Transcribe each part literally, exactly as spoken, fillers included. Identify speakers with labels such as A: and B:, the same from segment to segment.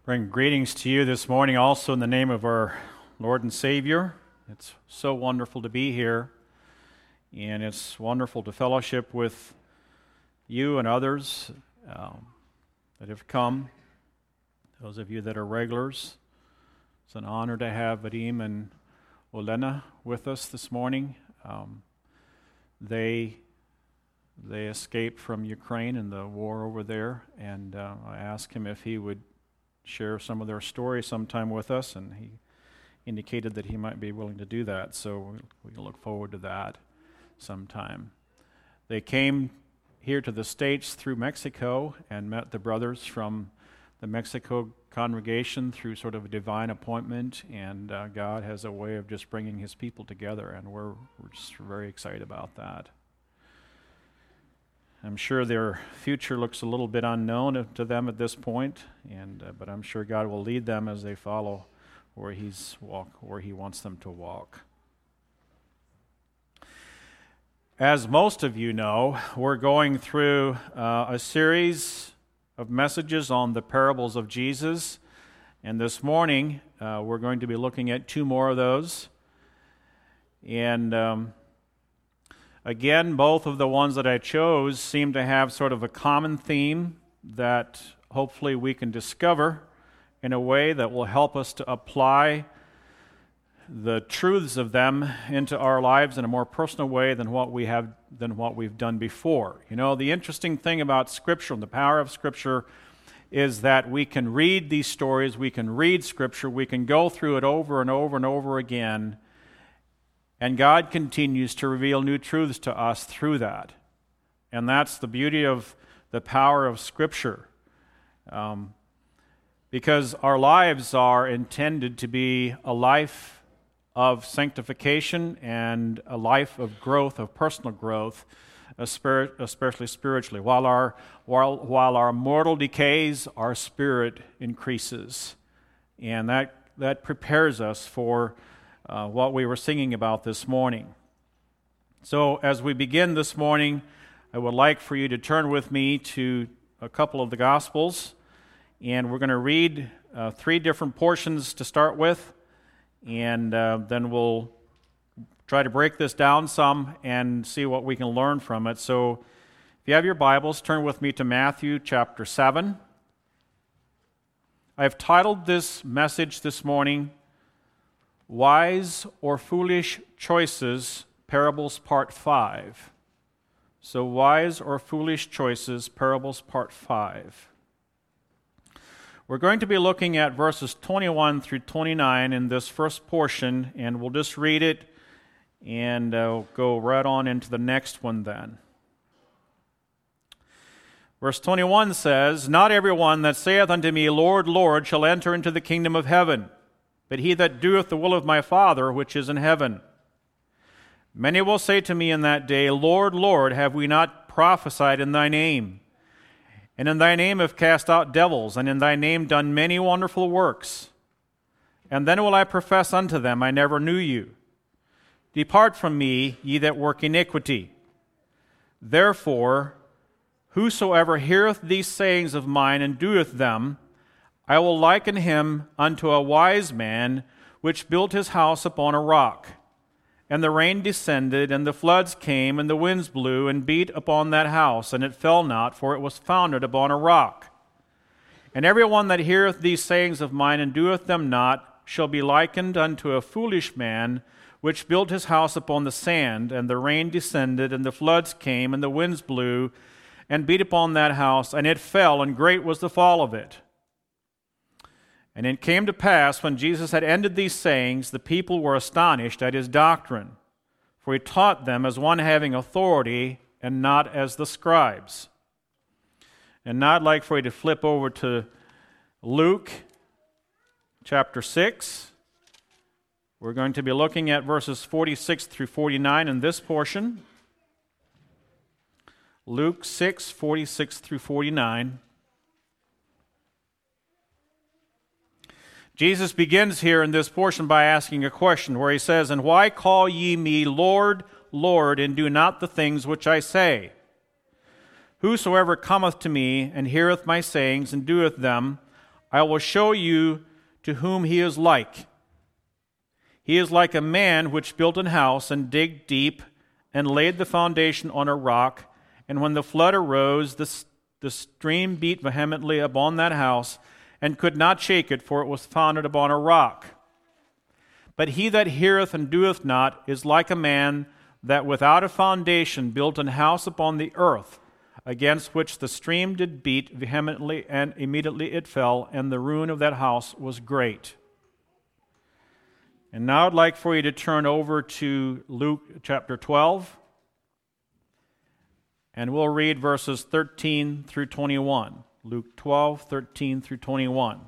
A: Bring greetings to you this morning also in the name of our Lord and Savior. It's so wonderful to be here, and it's wonderful to fellowship with you and others um, that have come, those of you that are regulars. It's an honor to have Vadim and Olena with us this morning. Um, they they escaped from Ukraine and the war over there, and uh, I asked him if he would share some of their story sometime with us, and he indicated that he might be willing to do that, so we look forward to that sometime. They came here to the States through Mexico and met the brothers from the Mexico congregation through sort of a divine appointment, and uh, God has a way of just bringing His people together, and we're, we're just very excited about that. I'm sure their future looks a little bit unknown to them at this point, and uh, but I'm sure God will lead them as they follow where He's walk, where He wants them to walk. As most of you know, we're going through uh, a series of messages on the parables of Jesus, and this morning uh, we're going to be looking at two more of those. And um, Again, both of the ones that I chose seem to have sort of a common theme that hopefully we can discover in a way that will help us to apply the truths of them into our lives in a more personal way than what we have than what we've done before. You know, the interesting thing about Scripture and the power of Scripture is that we can read these stories, we can read Scripture, we can go through it over and over and over again, and God continues to reveal new truths to us through that. And that's the beauty of the power of Scripture. Um, because our lives are intended to be a life of sanctification and a life of growth, of personal growth, especially spiritually. While our, while, while our mortal decays, our spirit increases. And that, that prepares us for Uh, what we were singing about this morning. So as we begin this morning, I would like for you to turn with me to a couple of the Gospels, and we're going to read uh, three different portions to start with, and uh, then we'll try to break this down some and see what we can learn from it. So if you have your Bibles, turn with me to Matthew chapter seven. I've titled this message this morning, Wise or Foolish Choices, Parables Part five. So, Wise or Foolish Choices, Parables Part five. We're going to be looking at verses twenty-one through twenty-nine in this first portion, and we'll just read it and uh, go right on into the next one then. Verse twenty-one says, Not everyone that saith unto me, Lord, Lord, shall enter into the kingdom of heaven, but he that doeth the will of my Father which is in heaven. Many will say to me in that day, Lord, Lord, have we not prophesied in thy name? And in thy name have cast out devils, and in thy name done many wonderful works. And then will I profess unto them, I never knew you. Depart from me, ye that work iniquity. Therefore, whosoever heareth these sayings of mine and doeth them, I will liken him unto a wise man which built his house upon a rock. And the rain descended, and the floods came, and the winds blew, and beat upon that house, and it fell not, for it was founded upon a rock. And every one that heareth these sayings of mine and doeth them not shall be likened unto a foolish man which built his house upon the sand, and the rain descended, and the floods came, and the winds blew, and beat upon that house, and it fell, and great was the fall of it. And it came to pass, when Jesus had ended these sayings, the people were astonished at his doctrine, for he taught them as one having authority, and not as the scribes. And now I'd like for you to flip over to Luke chapter six. We're going to be looking at verses forty-six through forty-nine in this portion. Luke six, forty-six through forty-nine. Jesus begins here in this portion by asking a question where he says, And why call ye me Lord, Lord, and do not the things which I say? Whosoever cometh to me and heareth my sayings and doeth them, I will show you to whom he is like. He is like a man which built an house and digged deep and laid the foundation on a rock. And when the flood arose, the, the stream beat vehemently upon that house and could not shake it, for it was founded upon a rock. But he that heareth and doeth not is like a man that without a foundation built an house upon the earth, against which the stream did beat vehemently, and immediately it fell, and the ruin of that house was great. And now I'd like for you to turn over to Luke chapter twelve, and we'll read verses thirteen through twenty-one. Luke twelve, thirteen through twenty-one.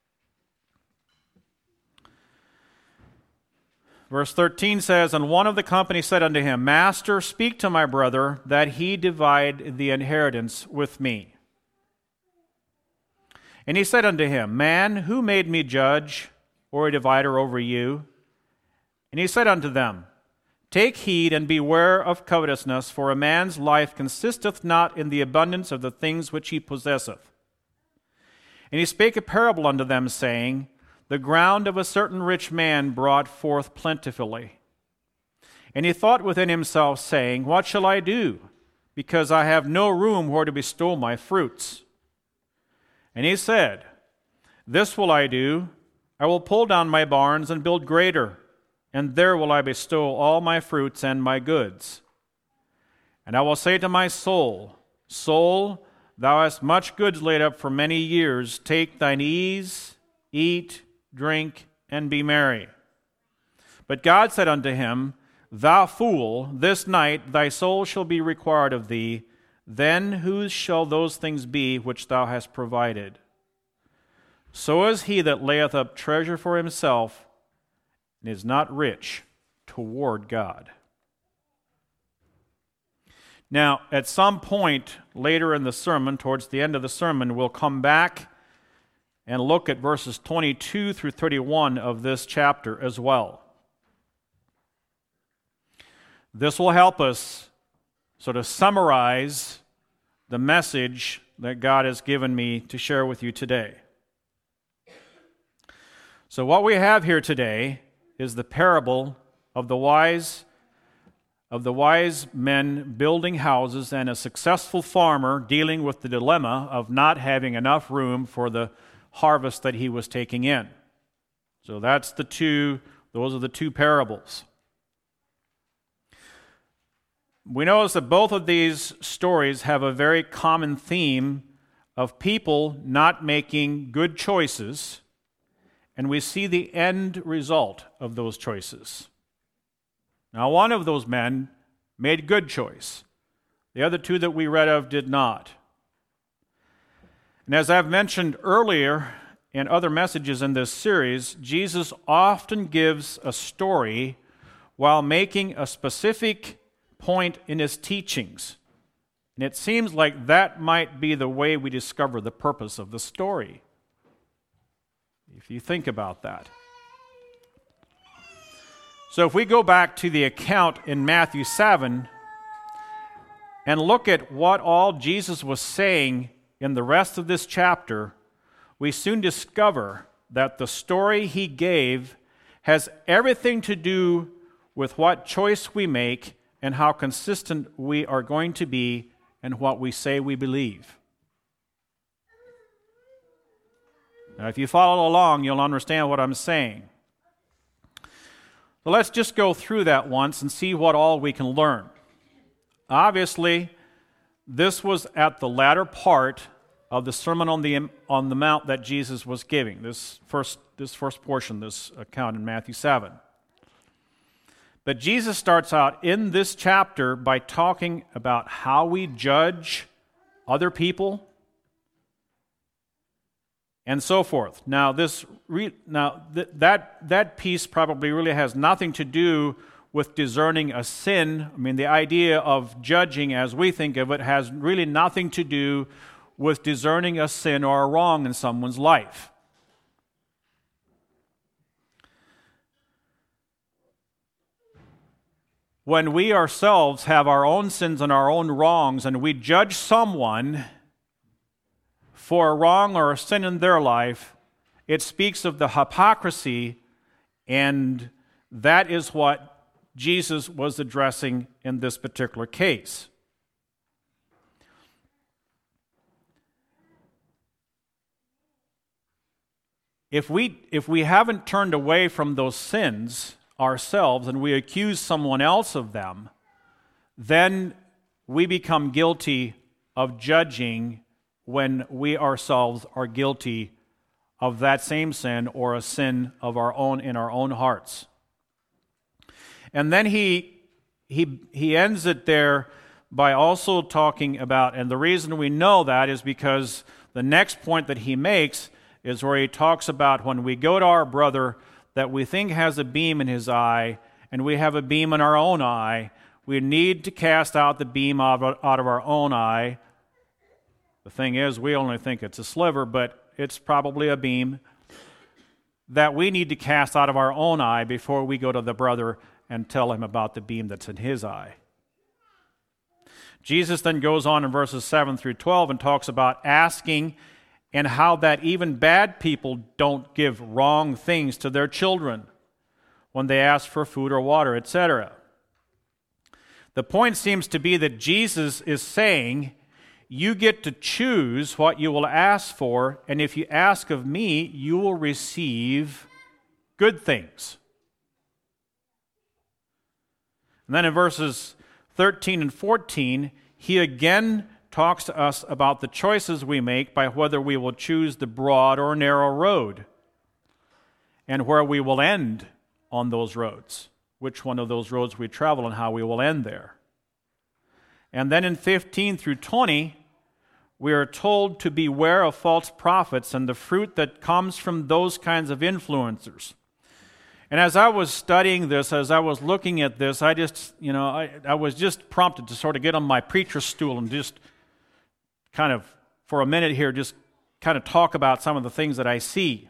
A: Verse thirteen says, And one of the company said unto him, Master, speak to my brother, that he divide the inheritance with me. And he said unto him, Man, who made me judge or a divider over you? And he said unto them, Take heed and beware of covetousness, for a man's life consisteth not in the abundance of the things which he possesseth. And he spake a parable unto them, saying, The ground of a certain rich man brought forth plentifully. And he thought within himself, saying, What shall I do? Because I have no room where to bestow my fruits. And he said, This will I do, I will pull down my barns and build greater, and there will I bestow all my fruits and my goods. And I will say to my soul, Soul, thou hast much goods laid up for many years. Take thine ease, eat, drink, and be merry. But God said unto him, Thou fool, this night thy soul shall be required of thee. Then whose shall those things be which thou hast provided? So is he that layeth up treasure for himself, and is not rich toward God. Now, at some point later in the sermon, towards the end of the sermon, we'll come back and look at verses twenty-two through thirty-one of this chapter as well. This will help us sort of summarize the message that God has given me to share with you today. So what we have here today is the parable of the wise of the wise men building houses and a successful farmer dealing with the dilemma of not having enough room for the harvest that he was taking in. So that's the two, those are the two parables. We notice that both of these stories have a very common theme of people not making good choices, and we see the end result of those choices. Now, one of those men made a good choice. The other two that we read of did not. And as I've mentioned earlier in other messages in this series, Jesus often gives a story while making a specific point in his teachings. And it seems like that might be the way we discover the purpose of the story, if you think about that. So if we go back to the account in Matthew seven and look at what all Jesus was saying in the rest of this chapter, we soon discover that the story he gave has everything to do with what choice we make and how consistent we are going to be in what we say we believe. Now, if you follow along, you'll understand what I'm saying. So let's just go through that once and see what all we can learn. Obviously, this was at the latter part of the Sermon on the on the Mount that Jesus was giving, this first, this first portion, this account in Matthew seven. But Jesus starts out in this chapter by talking about how we judge other people and so forth. Now, this re, now th- that that piece probably really has nothing to do with discerning a sin. I mean, the idea of judging, as we think of it, has really nothing to do with discerning a sin or a wrong in someone's life. When we ourselves have our own sins and our own wrongs, and we judge someone for a wrong or a sin in their life, it speaks of the hypocrisy, and that is what Jesus was addressing in this particular case. If we, if we haven't turned away from those sins ourselves and we accuse someone else of them, then we become guilty of judging when we ourselves are guilty of that same sin or a sin of our own in our own hearts. And then he he he ends it there by also talking about, and the reason we know that is because the next point that he makes is where he talks about when we go to our brother that we think has a beam in his eye, and we have a beam in our own eye, we need to cast out the beam out of, out of our own eye. The thing is, we only think it's a sliver, but it's probably a beam that we need to cast out of our own eye before we go to the brother and tell him about the beam that's in his eye. Jesus then goes on in verses seven through twelve and talks about asking and how that even bad people don't give wrong things to their children when they ask for food or water, et cetera. The point seems to be that Jesus is saying, you get to choose what you will ask for, and if you ask of me, you will receive good things. And then in verses thirteen and fourteen, he again talks to us about the choices we make by whether we will choose the broad or narrow road and where we will end on those roads, which one of those roads we travel and how we will end there. And then in fifteen through twenty, we are told to beware of false prophets and the fruit that comes from those kinds of influencers. And as I was studying this, as I was looking at this, I just, you know, I, I was just prompted to sort of get on my preacher's stool and just kind of, for a minute here, just kind of talk about some of the things that I see.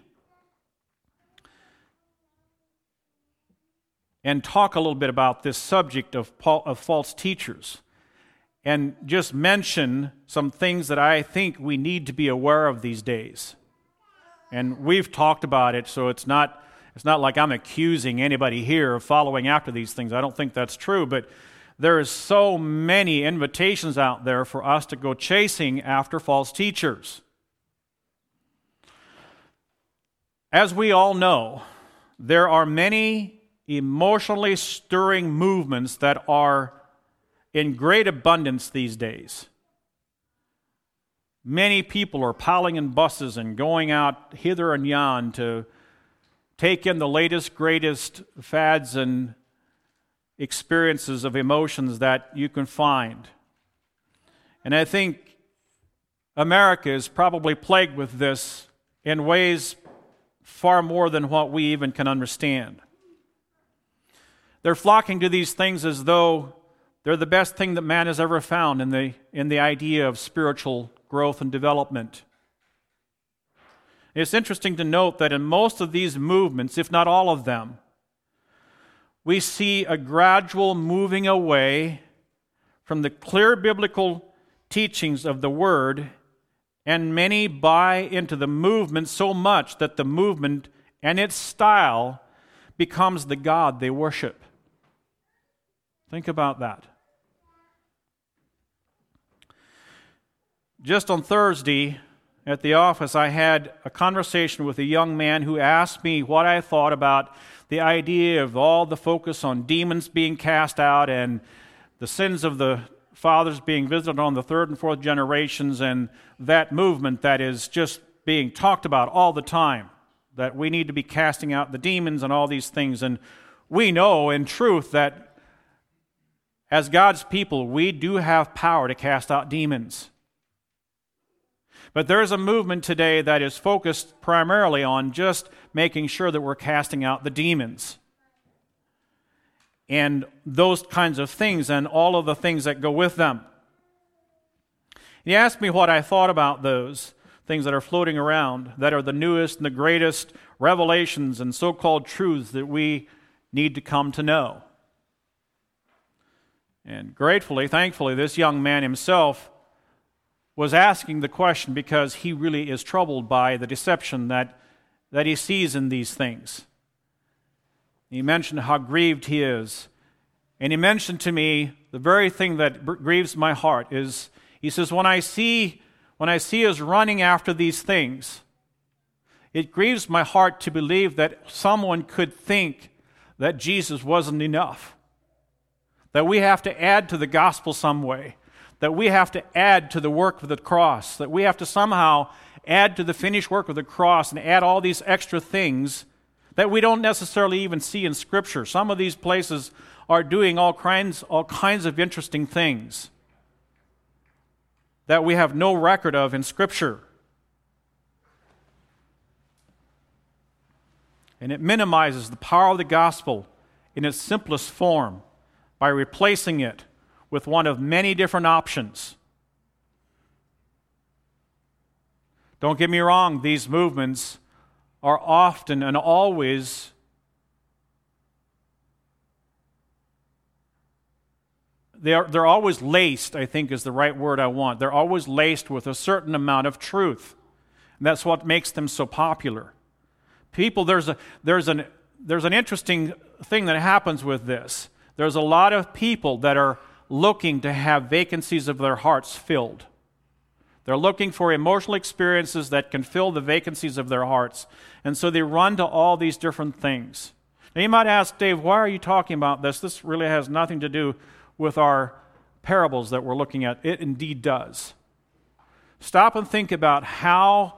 A: And talk a little bit about this subject of, of false teachers. And just mention some things that I think we need to be aware of these days. And we've talked about it, so it's not it's not like I'm accusing anybody here of following after these things. I don't think that's true, but there is so many invitations out there for us to go chasing after false teachers. As we all know, there are many emotionally stirring movements that are in great abundance these days. Many people are piling in buses and going out hither and yon to take in the latest, greatest fads and experiences of emotions that you can find. And I think America is probably plagued with this in ways far more than what we even can understand. They're flocking to these things as though they're the best thing that man has ever found in the, in the idea of spiritual growth and development. It's interesting to note that in most of these movements, if not all of them, we see a gradual moving away from the clear biblical teachings of the Word, and many buy into the movement so much that the movement and its style becomes the God they worship. Think about that. Just on Thursday at the office, I had a conversation with a young man who asked me what I thought about the idea of all the focus on demons being cast out and the sins of the fathers being visited on the third and fourth generations, and that movement that is just being talked about all the time, that we need to be casting out the demons and all these things. And we know in truth that as God's people, we do have power to cast out demons. But there is a movement today that is focused primarily on just making sure that we're casting out the demons and those kinds of things and all of the things that go with them. He asked me what I thought about those things that are floating around, that are the newest and the greatest revelations and so-called truths that we need to come to know. And gratefully, thankfully, this young man himself was asking the question because he really is troubled by the deception that, that he sees in these things. He mentioned how grieved he is. And he mentioned to me the very thing that grieves my heart is, he says, when I see, when I see us running after these things, it grieves my heart to believe that someone could think that Jesus wasn't enough, that we have to add to the gospel some way, that we have to add to the work of the cross, that we have to somehow add to the finished work of the cross and add all these extra things that we don't necessarily even see in Scripture. Some of these places are doing all kinds, all kinds of interesting things that we have no record of in Scripture. And it minimizes the power of the gospel in its simplest form by replacing it with one of many different options. Don't get me wrong, these movements are often and always they are, they're always laced, I think is the right word I want. They're always laced with a certain amount of truth. And that's what makes them so popular. People, there's a there's an there's an interesting thing that happens with this. There's a lot of people that are looking to have vacancies of their hearts filled. They're looking for emotional experiences that can fill the vacancies of their hearts. And so they run to all these different things. Now you might ask, Dave, why are you talking about this? This really has nothing to do with our parables that we're looking at. It indeed does. Stop and think about how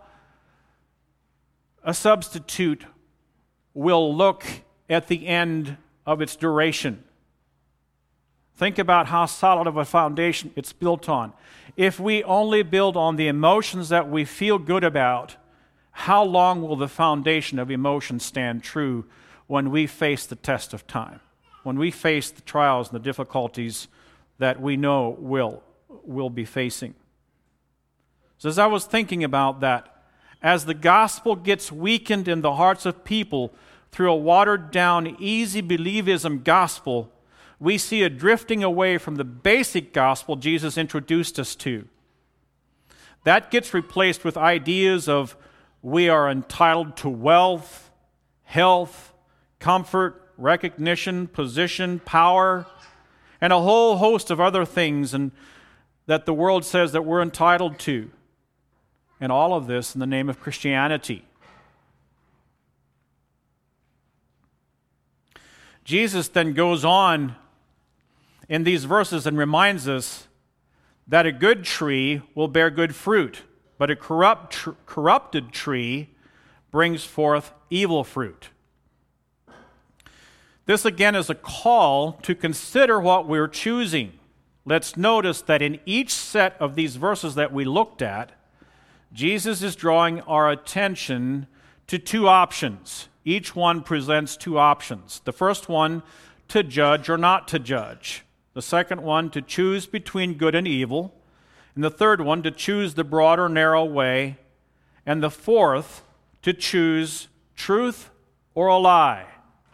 A: a substitute will look at the end of its duration. Think about how solid of a foundation it's built on. If we only build on the emotions that we feel good about, how long will the foundation of emotions stand true when we face the test of time? When we face the trials and the difficulties that we know we'll, we'll be facing. So as I was thinking about that, as the gospel gets weakened in the hearts of people through a watered-down, easy believism gospel, we see a drifting away from the basic gospel Jesus introduced us to. That gets replaced with ideas of we are entitled to wealth, health, comfort, recognition, position, power, and a whole host of other things and that the world says that we're entitled to. And all of this in the name of Christianity. Jesus then goes on in these verses and reminds us that a good tree will bear good fruit, but a corrupt, tr- corrupted tree brings forth evil fruit. This again is a call to consider what we're choosing. Let's notice that in each set of these verses that we looked at, Jesus is drawing our attention to two options. Each one presents two options. The first one, to judge or not to judge. The second one, to choose between good and evil. And the third one, to choose the broad or narrow way. And the fourth, to choose truth or a lie.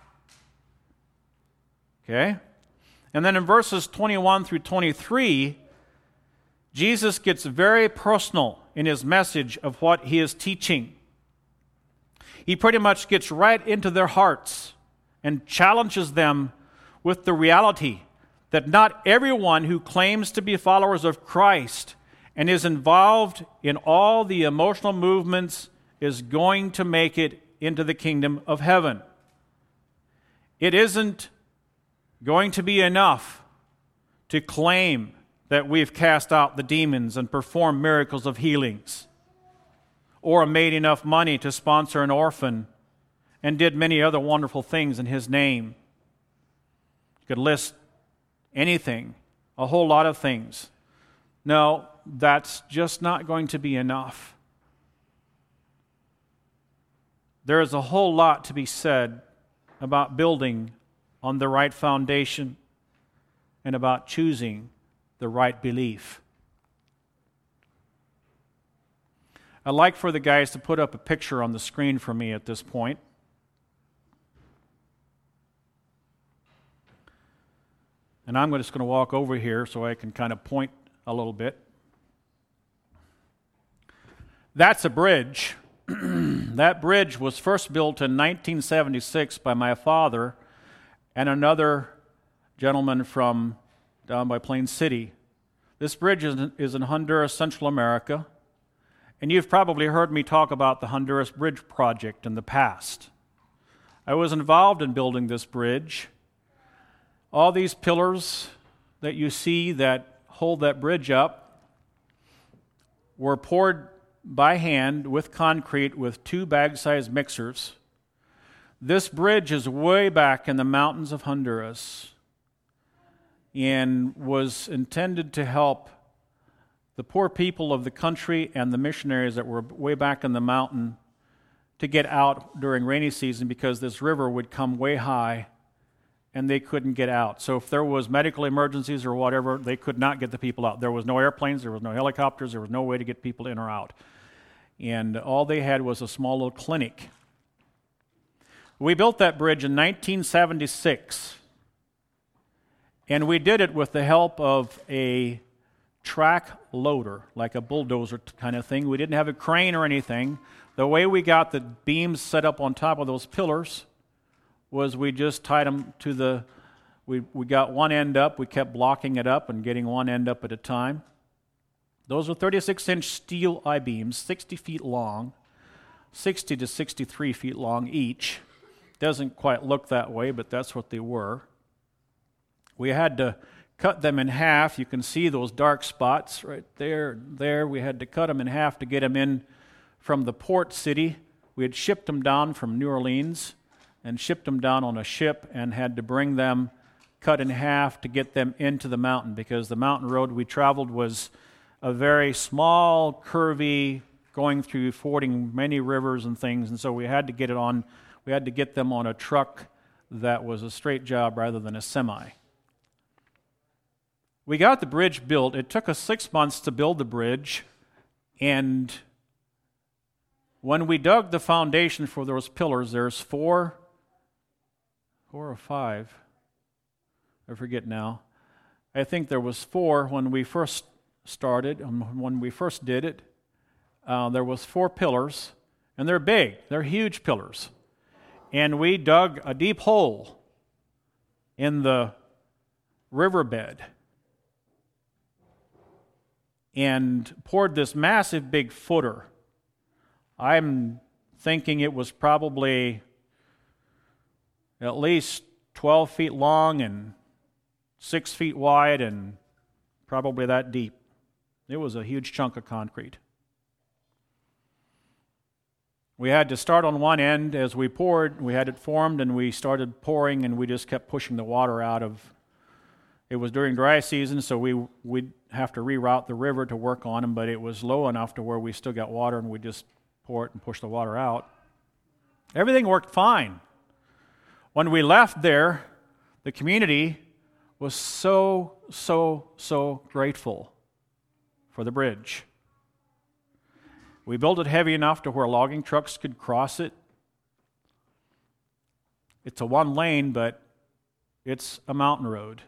A: Okay? And then in verses twenty-one through twenty-three, Jesus gets very personal in his message of what he is teaching. He pretty much gets right into their hearts and challenges them with the reality that not everyone who claims to be followers of Christ and is involved in all the emotional movements is going to make it into the kingdom of heaven. It isn't going to be enough to claim that we've cast out the demons and performed miracles of healings, or made enough money to sponsor an orphan and did many other wonderful things in his name. You could list anything, a whole lot of things. No, that's just not going to be enough. There is a whole lot to be said about building on the right foundation and about choosing the right belief. I'd like for the guys to put up a picture on the screen for me at this point. And I'm just going to walk over here so I can kind of point a little bit. That's a bridge. That bridge was first built in nineteen seventy-six by my father and another gentleman from down by Plain City. This bridge is in, is in Honduras, Central America, and you've probably heard me talk about the Honduras Bridge Project in the past. I was involved in building this bridge. All these pillars that you see that hold that bridge up were poured by hand with concrete with two bag-sized mixers. This bridge is way back in the mountains of Honduras and was intended to help the poor people of the country and the missionaries that were way back in the mountain to get out during rainy season, because this river would come way high and they couldn't get out. So if there was medical emergencies or whatever, they could not get the people out. There was no airplanes, there was no helicopters, there was no way to get people in or out. And all they had was a small little clinic. We built that bridge in nineteen seventy-six, and we did it with the help of a track loader, like a bulldozer kind of thing. We didn't have a crane or anything. The way we got the beams set up on top of those pillars was we just tied them to the, we, we got one end up, we kept blocking it up and getting one end up at a time. Those are thirty-six inch steel I-beams, sixty feet long, sixty to sixty-three feet long each. Doesn't quite look that way, but that's what they were. We had to cut them in half. You can see those dark spots right there, there. We had to cut them in half to get them in from the port city. We had shipped them down from New Orleans and shipped them down on a ship and had to bring them cut in half to get them into the mountain, because the mountain road we traveled was a very small, curvy, going through, fording many rivers and things, and so we had to get it on, we had to get them on a truck that was a straight job rather than a semi. We got the bridge built. It took us six months to build the bridge, and when we dug the foundation for those pillars, there's four, four or five, I forget now. I think there was four when we first started, um, when we first did it. Uh, there was four pillars, and they're big. They're huge pillars. And we dug a deep hole in the riverbed and poured this massive big footer. I'm thinking it was probably at least twelve feet long and six feet wide and probably that deep. It was a huge chunk of concrete. We had to start on one end as we poured. We had it formed and we started pouring, and we just kept pushing the water out of. It was during dry season, so we, we'd have to reroute the river to work on them, but it was low enough to where we still got water, and we just pour it and push the water out. Everything worked fine. When we left there, the community was so, so, so grateful for the bridge. We built it heavy enough to where logging trucks could cross it. It's a one lane, but it's a mountain road.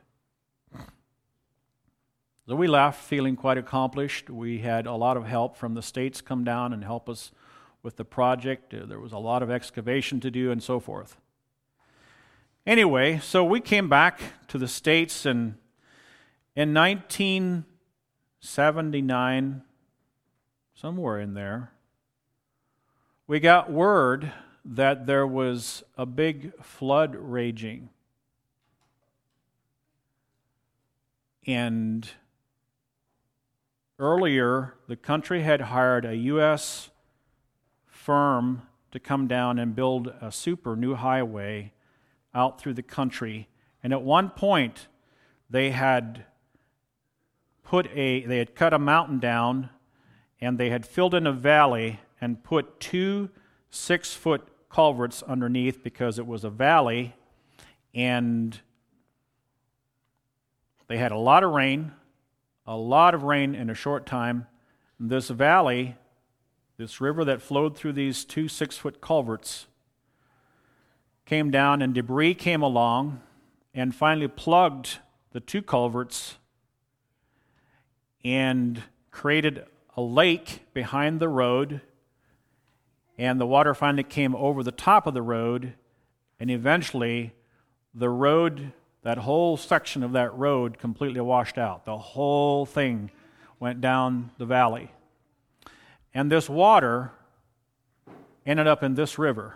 A: So we left feeling quite accomplished. We had a lot of help from the States come down and help us with the project. There was a lot of excavation to do and so forth. Anyway, so we came back to the States, and in nineteen seventy-nine, somewhere in there, we got word that there was a big flood raging. And earlier, the country had hired a U S firm to come down and build a super new highway out through the country. And at one point, they had put a they had cut a mountain down, and they had filled in a valley and put two six-foot culverts underneath because it was a valley, and they had a lot of rain, a lot of rain in a short time. This valley, this river that flowed through these two six-foot culverts, came down, and debris came along and finally plugged the two culverts and created a lake behind the road, and the water finally came over the top of the road, and eventually the road, that whole section of that road completely washed out. The whole thing went down the valley. And this water ended up in this river.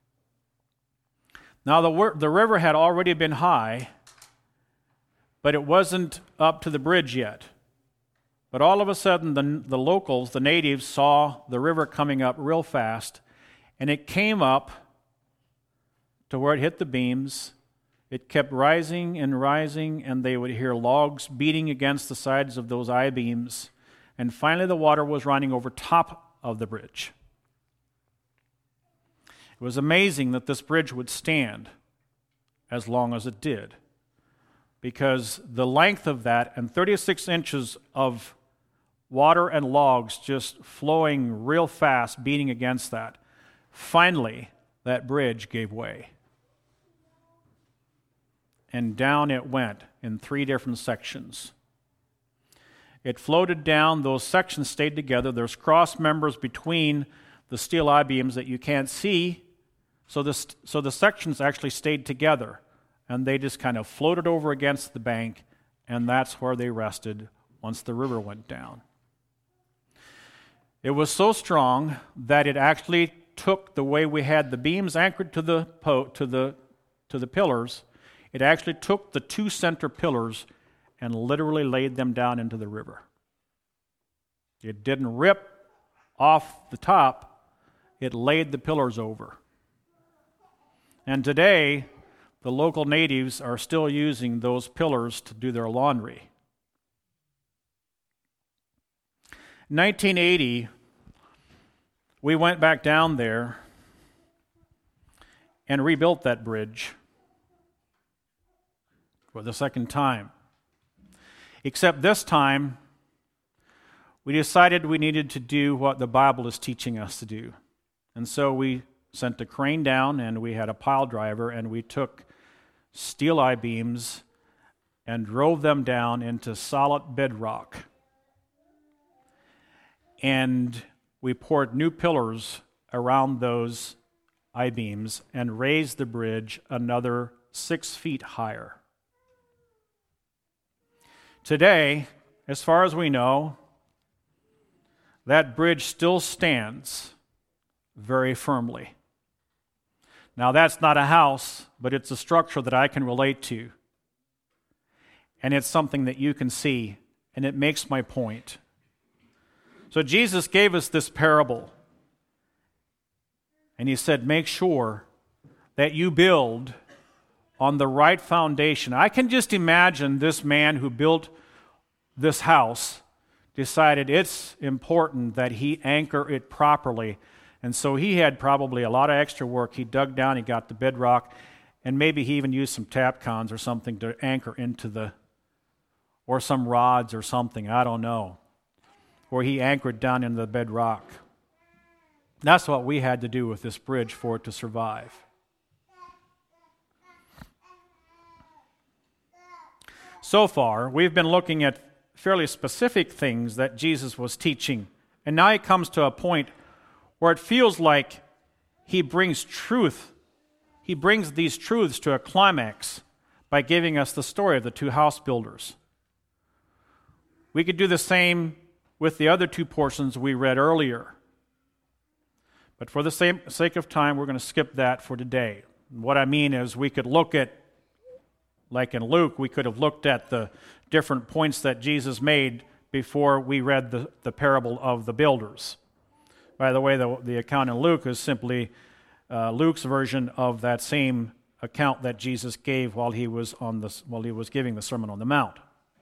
A: Now, the, the river had already been high, but it wasn't up to the bridge yet. But all of a sudden, the, the locals, the natives, saw the river coming up real fast, and it came up to where it hit the beams. It kept rising and rising, and they would hear logs beating against the sides of those I-beams, and finally the water was running over top of the bridge. It was amazing that this bridge would stand as long as it did, because the length of that and thirty-six inches of water and logs just flowing real fast, beating against that, finally that bridge gave way. And down it went in three different sections. It floated down, those sections stayed together. There's cross members between the steel I-beams that you can't see, so the, so the sections actually stayed together, and they just kind of floated over against the bank, and that's where they rested once the river went down. It was so strong that it actually took the way we had the beams anchored to the po- to the to the pillars. It actually took the two center pillars and literally laid them down into the river. It didn't rip off the top, it laid the pillars over. And today, the local natives are still using those pillars to do their laundry. In nineteen eighty, we went back down there and rebuilt that bridge for the second time. Except this time, we decided we needed to do what the Bible is teaching us to do. And so we sent a crane down, and we had a pile driver, and we took steel I-beams and drove them down into solid bedrock. And we poured new pillars around those I-beams and raised the bridge another six feet higher. Today, as far as we know, that bridge still stands very firmly. Now, that's not a house, but it's a structure that I can relate to. And it's something that you can see, and it makes my point. So Jesus gave us this parable, and he said, make sure that you build on the right foundation. I can just imagine this man who built this house decided it's important that he anchor it properly. And so he had probably a lot of extra work. He dug down, he got the bedrock, and maybe he even used some Tapcons or something to anchor into the, or some rods or something, I don't know, where he anchored down into the bedrock. That's what we had to do with this bridge for it to survive. So far, we've been looking at fairly specific things that Jesus was teaching. And now he comes to a point where it feels like he brings truth. He brings these truths to a climax by giving us the story of the two house builders. We could do the same with the other two portions we read earlier. But for the same, sake of time, we're going to skip that for today. What I mean is we could look at, like in Luke, we could have looked at the different points that Jesus made before we read the, the parable of the builders. By the way, the, the account in Luke is simply uh, Luke's version of that same account that Jesus gave while he was on the, while he was giving the Sermon on the Mount.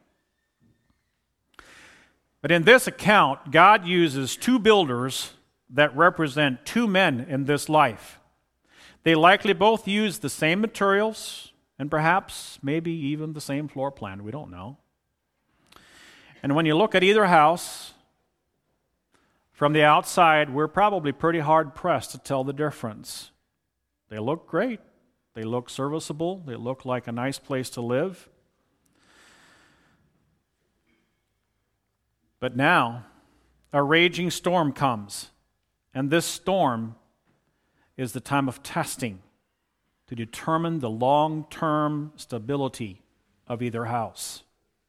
A: But in this account, God uses two builders that represent two men in this life. They likely both used the same materials, and perhaps, maybe even the same floor plan. We don't know. And when you look at either house, from the outside, we're probably pretty hard-pressed to tell the difference. They look great. They look serviceable. They look like a nice place to live. But now, a raging storm comes, and this storm is the time of testing to determine the long-term stability of either house.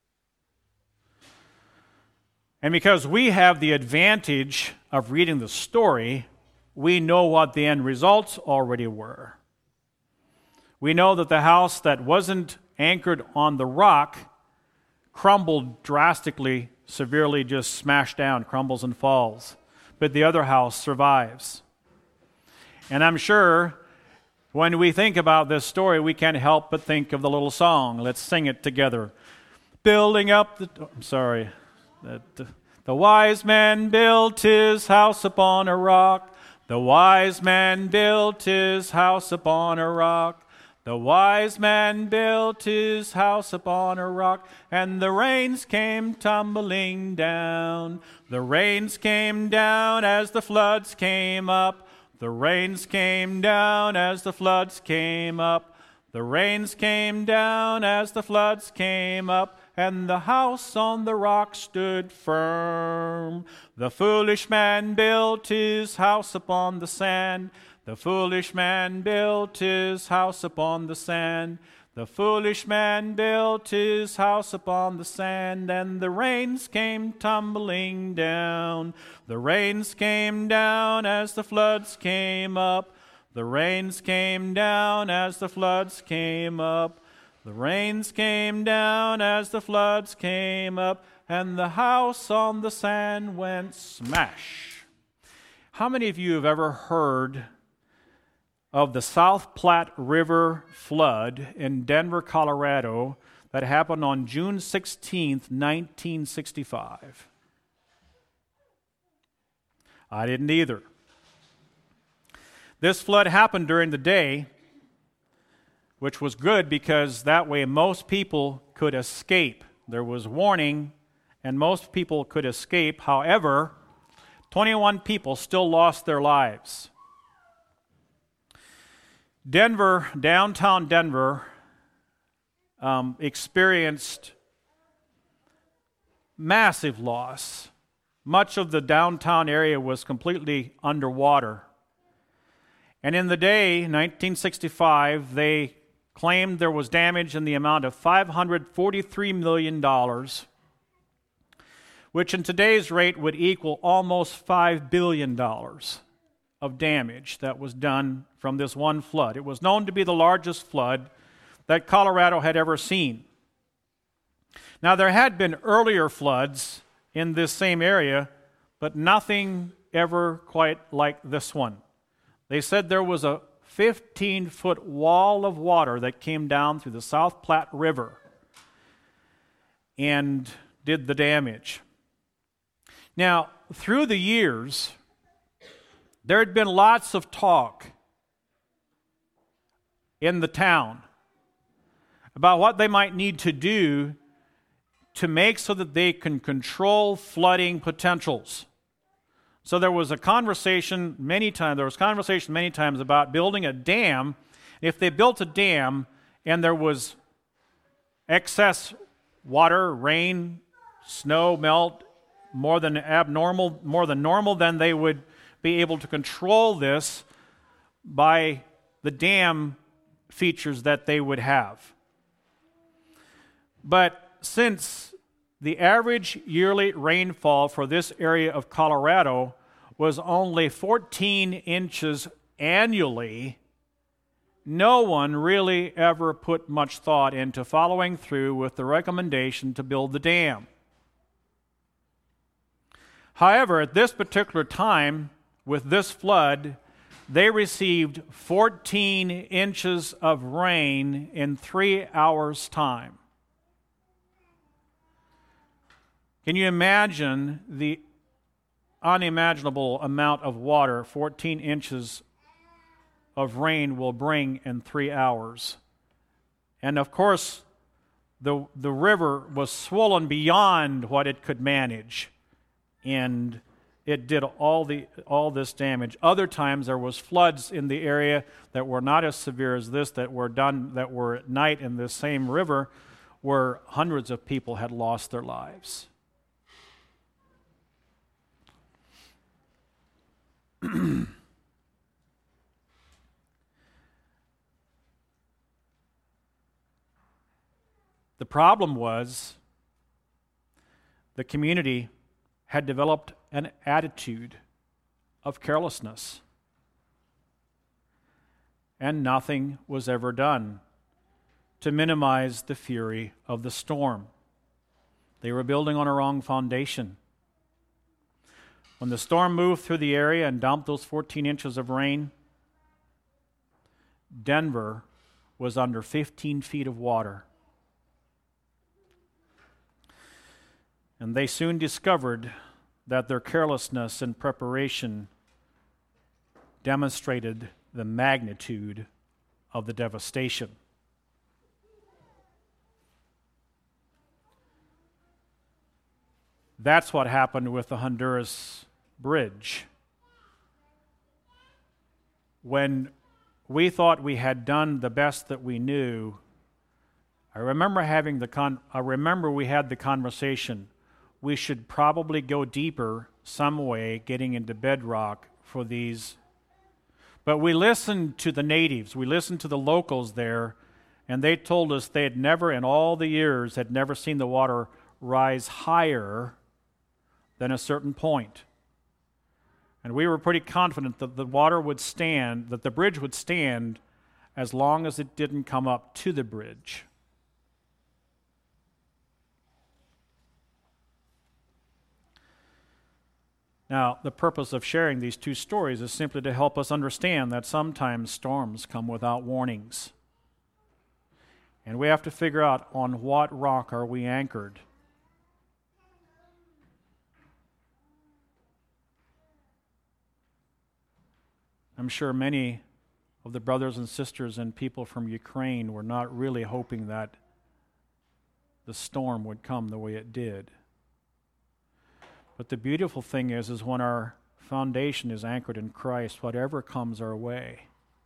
A: And because we have the advantage of reading the story, we know what the end results already were. We know that the house that wasn't anchored on the rock crumbled drastically, severely, just smashed down, crumbles and falls. But the other house survives. And I'm sure when we think about this story, we can't help but think of the little song. Let's sing it together. Building up the... I'm sorry. That, uh, the wise man built his house upon a rock. The wise man built his house upon a rock. The wise man built his house upon a rock, and the rains came tumbling down. The rains came down as the floods came up. The rains came down as the floods came up. The rains came down as the floods came up, and the house on the rock stood firm. The foolish man built his house upon the sand. The foolish man built his house upon the sand. The foolish man built his house upon the sand, and the rains came tumbling down. The rains came down as the floods came up. The rains came down as the floods came up. The rains came down as the floods came up, and the house on the sand went smash. How many of you have ever heard of the South Platte River flood in Denver, Colorado, that happened on June sixteenth, nineteen sixty-five? I didn't either. This flood happened during the day, which was good because that way most people could escape. There was warning, and most people could escape. However, twenty-one people still lost their lives. Denver, downtown Denver, um, experienced massive loss. Much of the downtown area was completely underwater. And in the day, nineteen sixty-five, they claimed there was damage in the amount of five hundred forty-three million dollars, which in today's rate would equal almost five billion dollars of damage that was done from this one flood. It was known to be the largest flood that Colorado had ever seen. Now, there had been earlier floods in this same area, but nothing ever quite like this one. They said there was a fifteen-foot wall of water that came down through the South Platte River and did the damage. Now, through the years, there had been lots of talk in the town about what they might need to do to make so that they can control flooding potentials. So there was a conversation many times, there was conversation many times about building a dam. If they built a dam and there was excess water, rain, snow, melt, more than abnormal, more than normal, then they would be able to control this by the dam features that they would have. But since the average yearly rainfall for this area of Colorado was only fourteen inches annually, no one really ever put much thought into following through with the recommendation to build the dam. However, at this particular time, with this flood, they received fourteen inches of rain in three hours' time. Can you imagine the unimaginable amount of water fourteen inches of rain will bring in three hours? And of course, the, the river was swollen beyond what it could manage, and it did all the all this damage. Other times there was floods in the area that were not as severe as this, that were done that were at night in this same river, where hundreds of people had lost their lives. The problem was the community had developed an attitude of carelessness, and nothing was ever done to minimize the fury of the storm. They were building on a wrong foundation. When the storm moved through the area and dumped those fourteen inches of rain, Denver was under fifteen feet of water. And they soon discovered that their carelessness in preparation demonstrated the magnitude of the devastation. That's what happened with the Honduras Bridge. When we thought we had done the best that we knew, I remember having the con- I remember we had the conversation. We should probably go deeper some way, getting into bedrock for these. But we listened to the natives, we listened to the locals there, and they told us they had never, in all the years, had never seen the water rise higher than a certain point. And we were pretty confident that the water would stand, that the bridge would stand as long as it didn't come up to the bridge. Now, the purpose of sharing these two stories is simply to help us understand that sometimes storms come without warnings. And we have to figure out, on what rock are we anchored? I'm sure many of the brothers and sisters and people from Ukraine were not really hoping that the storm would come the way it did. But the beautiful thing is, is when our foundation is anchored in Christ, whatever comes our way,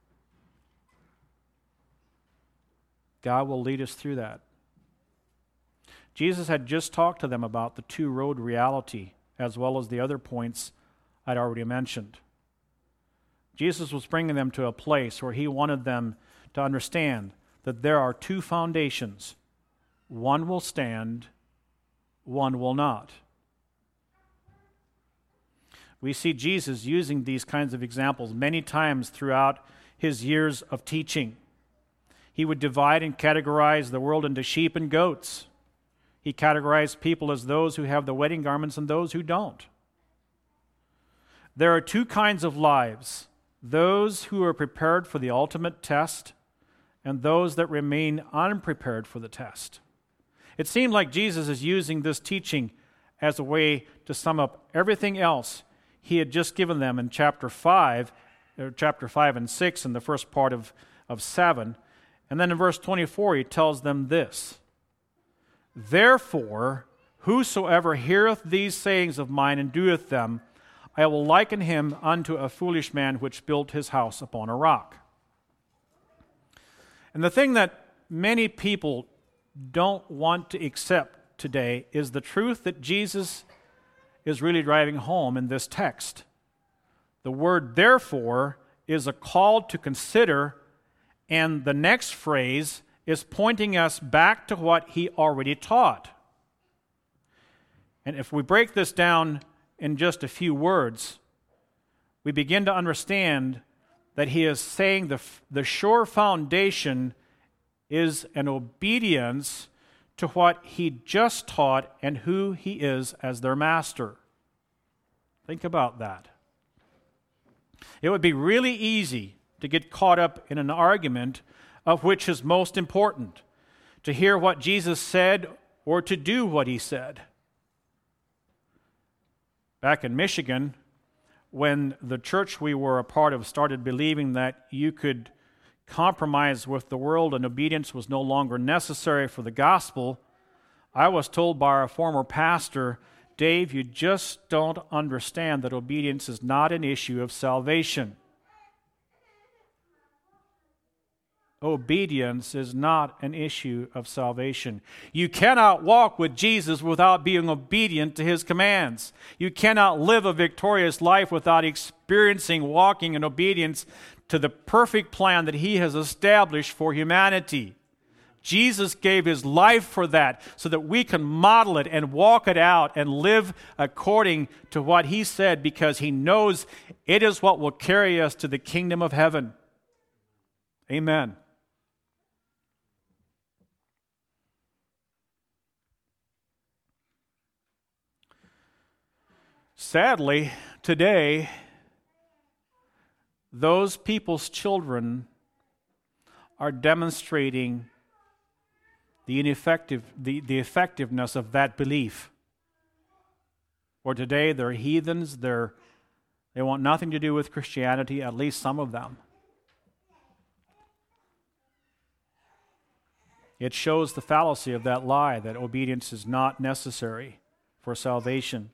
A: God will lead us through that. Jesus had just talked to them about the two-road reality, as well as the other points I'd already mentioned. Jesus was bringing them to a place where he wanted them to understand that there are two foundations. One will stand, one will not. We see Jesus using these kinds of examples many times throughout his years of teaching. He would divide and categorize the world into sheep and goats. He categorized people as those who have the wedding garments and those who don't. There are two kinds of lives: those who are prepared for the ultimate test and those that remain unprepared for the test. It seemed like Jesus is using this teaching as a way to sum up everything else he had just given them in chapter five, or chapter five and six, in the first part of, of seven. And then in verse twenty-four, he tells them this: "Therefore, whosoever heareth these sayings of mine and doeth them, I will liken him unto a foolish man which built his house upon a rock." And the thing that many people don't want to accept today is the truth that Jesus is really driving home in this text. The word "therefore" is a call to consider, and the next phrase is pointing us back to what he already taught. And if we break this down in just a few words, we begin to understand that he is saying the, the sure foundation is an obedience to what he just taught and who he is as their master. Think about that. It would be really easy to get caught up in an argument of which is most important, to hear what Jesus said or to do what he said. Back in Michigan, when the church we were a part of started believing that you could compromise with the world and obedience was no longer necessary for the gospel, I was told by our former pastor, "Dave, you just don't understand that obedience is not an issue of salvation. obedience is not an issue of salvation. You cannot walk with Jesus without being obedient to his commands. You cannot live a victorious life without experiencing walking in obedience to the perfect plan that he has established for humanity. Jesus gave his life for that so that we can model it and walk it out and live according to what he said, because he knows it is what will carry us to the kingdom of heaven. Amen. Sadly, today, those people's children are demonstrating the ineffective, the, the effectiveness of that belief. For today, they're heathens, they're, they want nothing to do with Christianity, at least some of them. It shows the fallacy of that lie, that obedience is not necessary for salvation.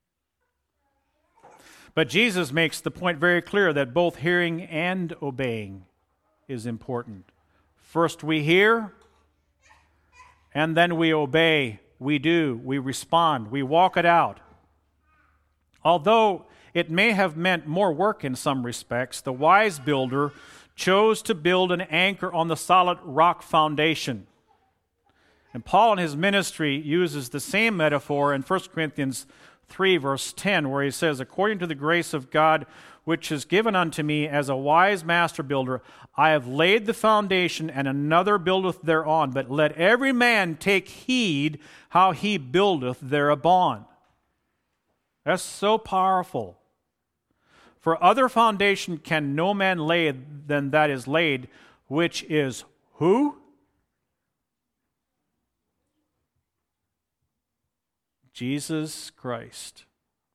A: But Jesus makes the point very clear that both hearing and obeying is important. First we hear, and then we obey. We do. We respond. We walk it out. Although it may have meant more work in some respects, the wise builder chose to build an anchor on the solid rock foundation. And Paul in his ministry uses the same metaphor in First Corinthians three, verse ten, where he says, "According to the grace of God, which is given unto me as a wise master builder, I have laid the foundation, and another buildeth thereon. But let every man take heed how he buildeth thereupon." That's so powerful. "For other foundation can no man lay than that is laid, which is" who? Jesus Christ.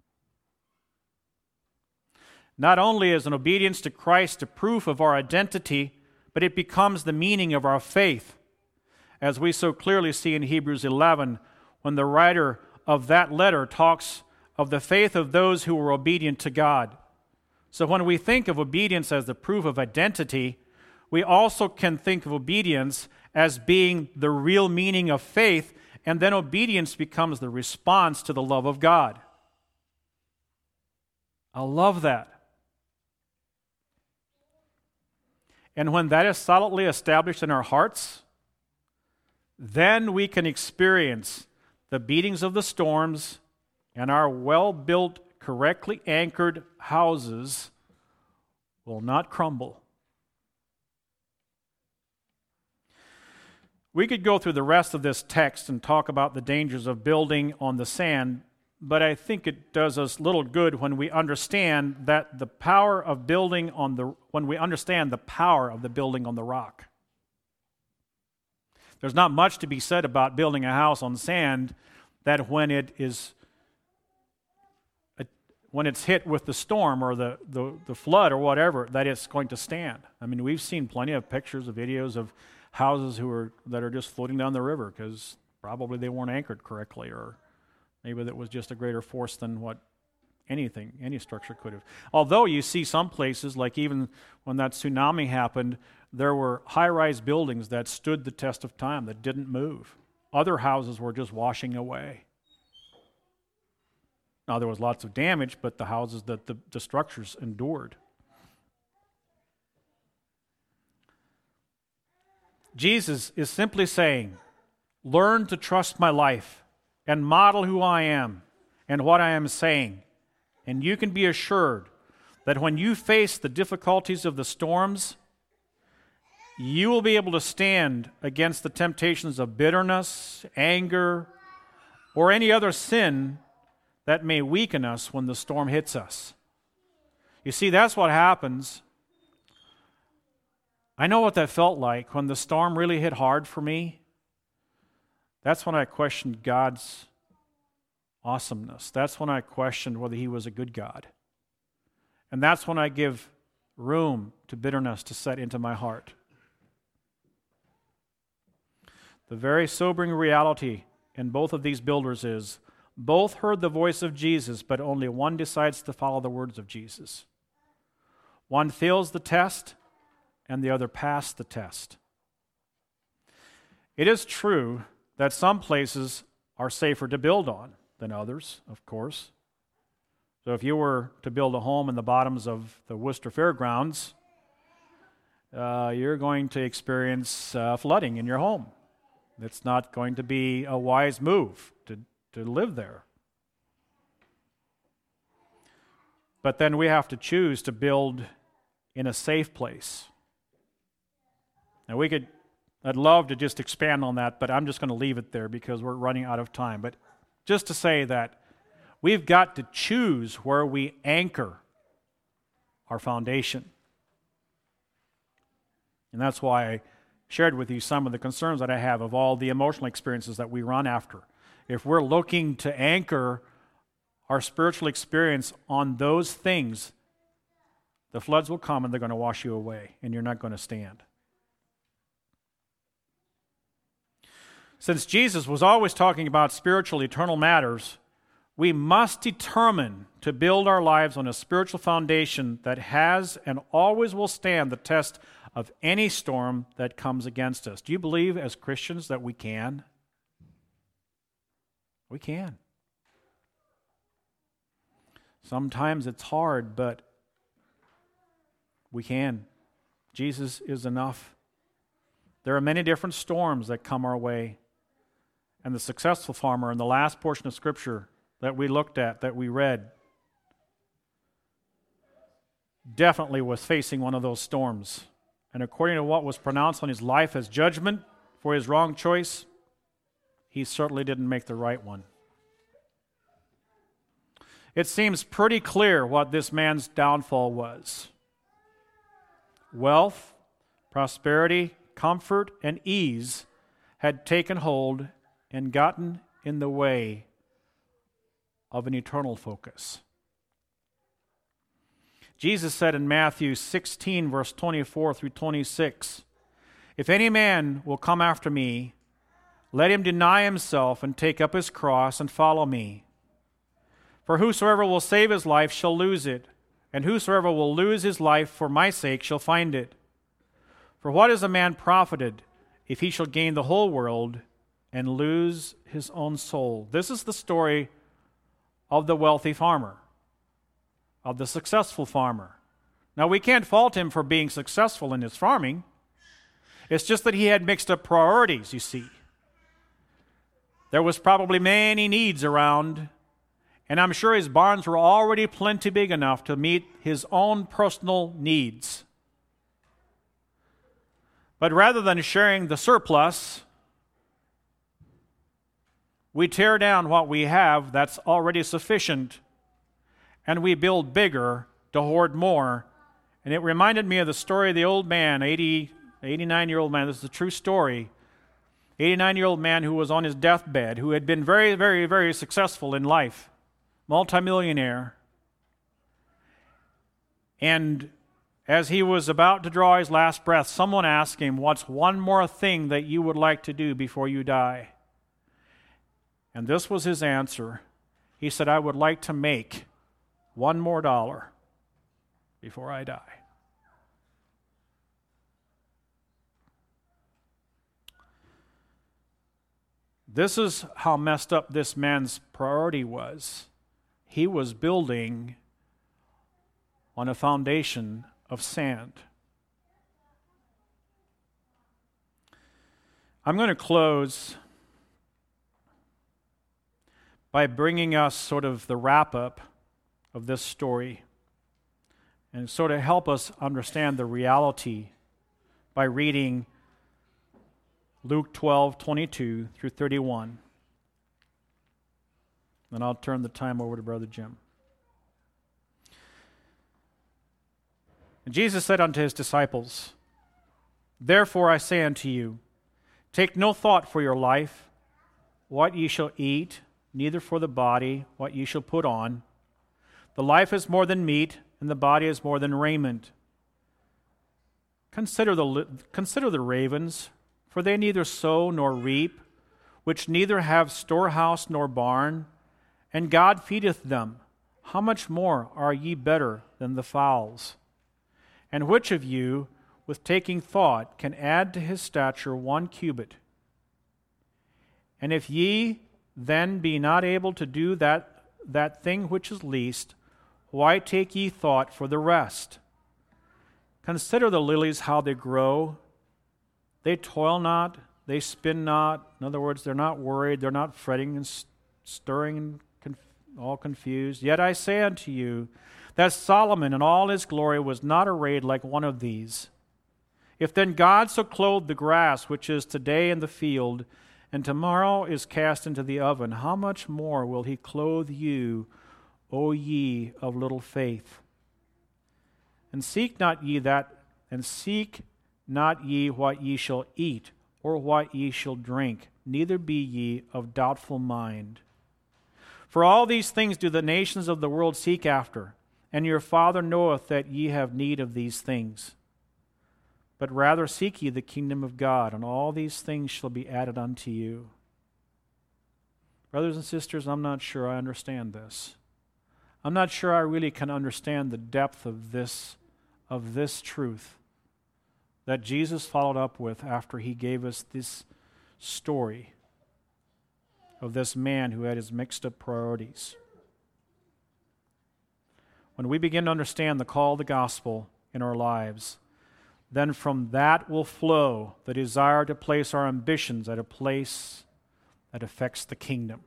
A: Not only is an obedience to Christ a proof of our identity, but it becomes the meaning of our faith, as we so clearly see in Hebrews eleven, when the writer of that letter talks of the faith of those who were obedient to God. So when we think of obedience as the proof of identity, we also can think of obedience as being the real meaning of faith, and then obedience becomes the response to the love of God. I love that. And when that is solidly established in our hearts, then we can experience the beatings of the storms, and our well-built, correctly anchored houses will not crumble. We could go through the rest of this text and talk about the dangers of building on the sand, but I think it does us little good when we understand that the power of building on the when we understand the power of the building on the rock. There's not much to be said about building a house on sand that when it is when it's hit with the storm or the, the, the flood or whatever, that it's going to stand. I mean, we've seen plenty of pictures of videos of houses who are that are just floating down the river because probably they weren't anchored correctly, or maybe that was just a greater force than what anything, any structure could have. Although you see some places, like even when that tsunami happened, there were high-rise buildings that stood the test of time, that didn't move. Other houses were just washing away. Now, there was lots of damage, but the houses, that the, the structures endured. Jesus is simply saying, learn to trust my life and model who I am and what I am saying. And you can be assured that when you face the difficulties of the storms, you will be able to stand against the temptations of bitterness, anger, or any other sin that may weaken us when the storm hits us. You see, that's what happens. I know what that felt like when the storm really hit hard for me. That's when I questioned God's awesomeness. That's when I questioned whether He was a good God. And that's when I give room to bitterness to set into my heart. The very sobering reality in both of these builders is both heard the voice of Jesus, but only one decides to follow the words of Jesus. One fails the test, and the other passed the test. It is true that some places are safer to build on than others, of course. So if you were to build a home in the bottoms of the Worcester Fairgrounds, uh, you're going to experience uh, flooding in your home. It's not going to be a wise move to, to live there. But then we have to choose to build in a safe place. Now we could, I'd love to just expand on that, but I'm just going to leave it there because we're running out of time. But just to say that we've got to choose where we anchor our foundation. And that's why I shared with you some of the concerns that I have of all the emotional experiences that we run after. If we're looking to anchor our spiritual experience on those things, the floods will come and they're going to wash you away, and you're not going to stand. Since Jesus was always talking about spiritual, eternal matters, we must determine to build our lives on a spiritual foundation that has and always will stand the test of any storm that comes against us. Do you believe as Christians that we can? We can. Sometimes it's hard, but we can. Jesus is enough. There are many different storms that come our way. And the successful farmer in the last portion of Scripture that we looked at, that we read, definitely was facing one of those storms. And according to what was pronounced on his life as judgment for his wrong choice, he certainly didn't make the right one. It seems pretty clear what this man's downfall was. Wealth, prosperity, comfort, and ease had taken hold and gotten in the way of an eternal focus. Jesus said in Matthew sixteen, verse twenty-four through twenty-six, "If any man will come after me, let him deny himself and take up his cross and follow me. For whosoever will save his life shall lose it, and whosoever will lose his life for my sake shall find it. For what is a man profited if he shall gain the whole world and lose his own soul?" This is the story of the wealthy farmer, of the successful farmer. Now, we can't fault him for being successful in his farming. It's just that he had mixed up priorities, you see. There was probably many needs around, and I'm sure his barns were already plenty big enough to meet his own personal needs. But rather than sharing the surplus, we tear down what we have that's already sufficient, and we build bigger to hoard more. And it reminded me of the story of the old man, eighty, eighty-nine-year-old man. This is a true story. eighty-nine-year-old man who was on his deathbed, who had been very, very, very successful in life, multimillionaire. And as he was about to draw his last breath, someone asked him, "What's one more thing that you would like to do before you die?" And this was his answer. He said, "I would like to make one more dollar before I die." This is how messed up this man's priority was. He was building on a foundation of sand. I'm going to close by bringing us sort of the wrap-up of this story and sort of help us understand the reality by reading Luke twelve, twenty-two through thirty-one. Then I'll turn the time over to Brother Jim. And Jesus said unto his disciples, "Therefore I say unto you, take no thought for your life, what ye shall eat, neither for the body, what ye shall put on. The life is more than meat, and the body is more than raiment. Consider the, consider the ravens, for they neither sow nor reap, which neither have storehouse nor barn, and God feedeth them. How much more are ye better than the fowls? And which of you, with taking thought, can add to his stature one cubit? And if ye then be not able to do that, that thing which is least, why take ye thought for the rest? Consider the lilies, how they grow. They toil not, they spin not. In other words, they're not worried, they're not fretting and stirring and conf- all confused. Yet I say unto you that Solomon in all his glory was not arrayed like one of these. If then God so clothed the grass which is today in the field, and tomorrow is cast into the oven, how much more will he clothe you, O ye of little faith? And seek not ye that, and seek not ye what ye shall eat, or what ye shall drink, neither be ye of doubtful mind. For all these things do the nations of the world seek after, and your Father knoweth that ye have need of these things. But rather seek ye the kingdom of God, and all these things shall be added unto you. Brothers and sisters, I'm not sure I understand this. I'm not sure I really can understand the depth of this, of this truth that Jesus followed up with after he gave us this story of this man who had his mixed up priorities. When we begin to understand the call of the gospel in our lives, then from that will flow the desire to place our ambitions at a place that affects the kingdom.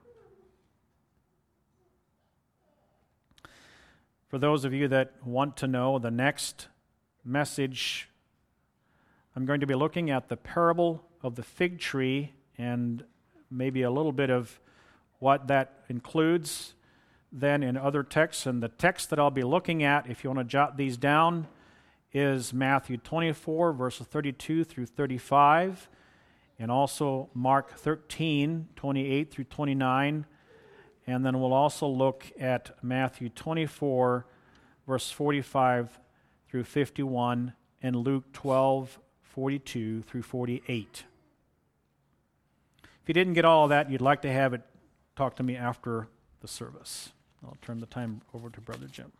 A: For those of you that want to know the next message, I'm going to be looking at the parable of the fig tree and maybe a little bit of what that includes then in other texts. And the text that I'll be looking at, if you want to jot these down, is Matthew twenty-four, verses thirty-two through thirty-five, and also Mark thirteen, twenty-eight through twenty-nine. And then we'll also look at Matthew twenty-four, verse forty-five through fifty-one, and Luke twelve, forty-two through forty-eight. If you didn't get all of that, you'd like to have it, talk to me after the service. I'll turn the time over to Brother Jim.